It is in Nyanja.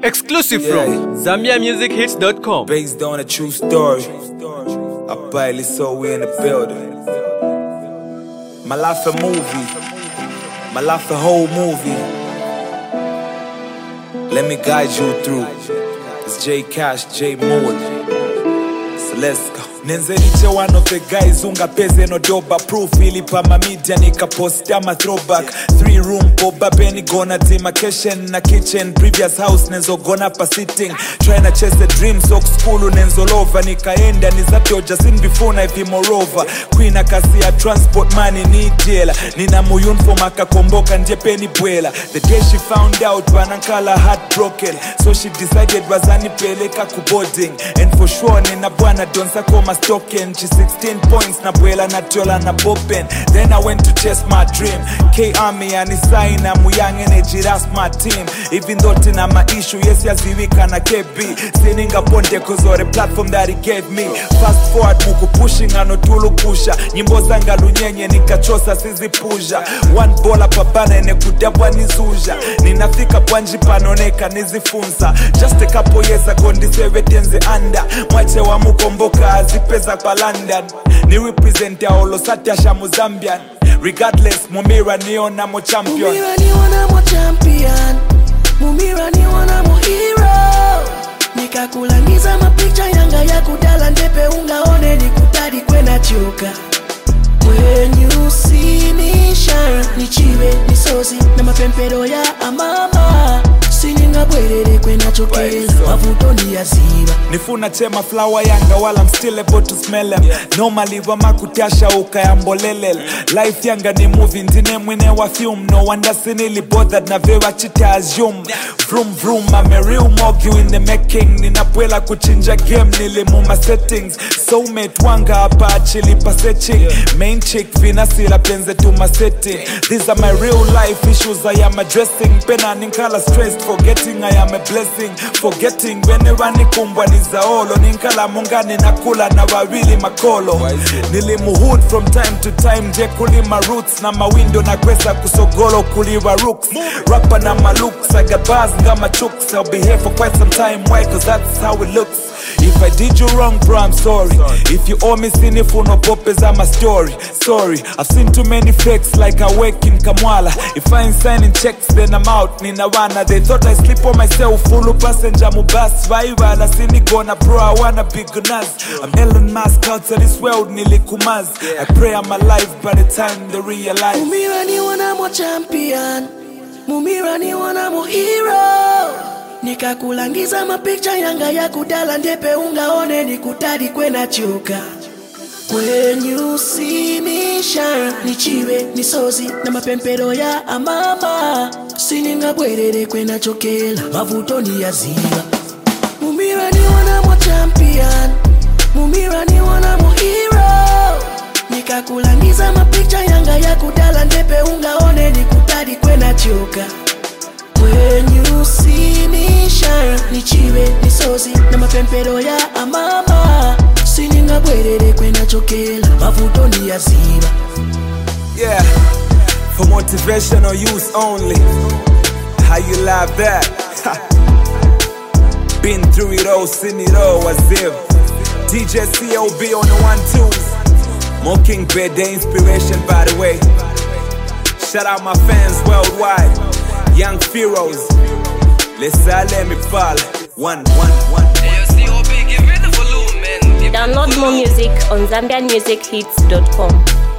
Exclusive from ZambiaMusicHits.com. Based on a true story. I barely saw we in the building. My life a movie. My life a whole movie. Let me guide you through. It's J Cash, J Mood. So let's go. Nenzeriche one of the guys unga peze no doba profile pa ma media nika posta ma throwback 3-room boba beni gonna demarcation na kitchen previous house nenzo gonna pa sitting trying to chase the dream so school nenzo lova nikaenda nizatoja sin before na ipi moreover queen akasi ya transport money ni jela nina muyun for makakomboka nje peni bwela the day she found out banankala heartbroken so she decided wazani peleka ku boarding and for sure nina bwana donsa koma stocken, she 16 points na bwela na tola na bopen. Then I went to chase my dream. K-Army and sign I'm young energy, that's my team. Even though tina my issue, yes yaziwika na KB. Sininga ponte cause of the platform that he gave me. Fast forward muku pushing anotulu pusha. Nyimbo zanga lunyenye nikachosa sizi pusha. One bola papana ene kudabwa nizuja. Ninafika pwanji panoneka nizifunza. Just a couple years ago ndisewe tenze anda. Mwache wa mukomboka azipeza kwa London. Ni represent ya olo satyasha mu Zambian. Regardless, Mumira niona mo champion. Mumira niona mo champion. Mumira niona mo hero. Nikakulangiza mapicha yanga ya kudala ndepe ungaone nikutadi kwena choka. When you see me shine, nichiwe nisozi na mapempero ya amama. Sininga bwerere kwena chokela, mavuto ni yaziba. Nifuna chema flower yanga while I'm still able to smell them. Normally wama kutasha ukayambolelel. Life yanga ni movie ndine mwine wa film. No wonder sinili bothered na vewa chita assume. Vroom vroom, I'm a real mogu in the making. Ninapwela kuchinja game nilimuma settings. Soulmate wanga hapa achili pasechi. Main chick vinasila penze to my setting. These are my real life issues I am addressing. Pena ninkala stressed, forgetting I am a blessing. Forgetting whenever nikumbwa nizaolo. Ninkala mungani nakula na wawili makolo. Nilimuhood from time to time. Je kuli my roots na mawindo na kwesa kusogolo kuliwa rooks. Rapper na my looks. I got bars nga my chooks. I'll be here for quite some time. Why? Cause that's how it looks. If I did you wrong, bro, I'm sorry. If you owe me sinifuno popes, I'm a story. Sorry, I've seen too many fakes like I work in Kamwala. If I ain't signing checks, then I'm out. Ninawana, they thought I sleep on myself. Full passenger mubas, viral. I see me gonna bro, I wanna be gunners. I'm Elon Musk out to this world, nilikumaz. I pray I'm alive by the time they realize. Mumira niona mo champion. Mumira niona mo hero. Nikakulangiza mapicha yanga ya kudala ndepe ungaone nikutadi kwena choka. When you see me shine, nichiwe nisozi na mapempero ya amama. Sininga bwerere kwena chokela, mavuto ni yaziba. Mumira niona mo champion. Mumira niona mo hero. Nikakulangiza mapicha yanga ya kudala ndepe ungaone nikutadi kwena choka. When you see me shine, nichiwe nisozi na mapempero ya amama. Sininga bwerere kwena chokela, mavuto ni yaziba. Yeah, for motivational use only. How you love that? Been through it all, seen it all, was if DJ COB on the 1-2s. Mockingbird, the inspiration by the way. Shout out my fans worldwide. Young Pharaohs, let's let me fall. One. Download more music on ZambiaMusicHits.com.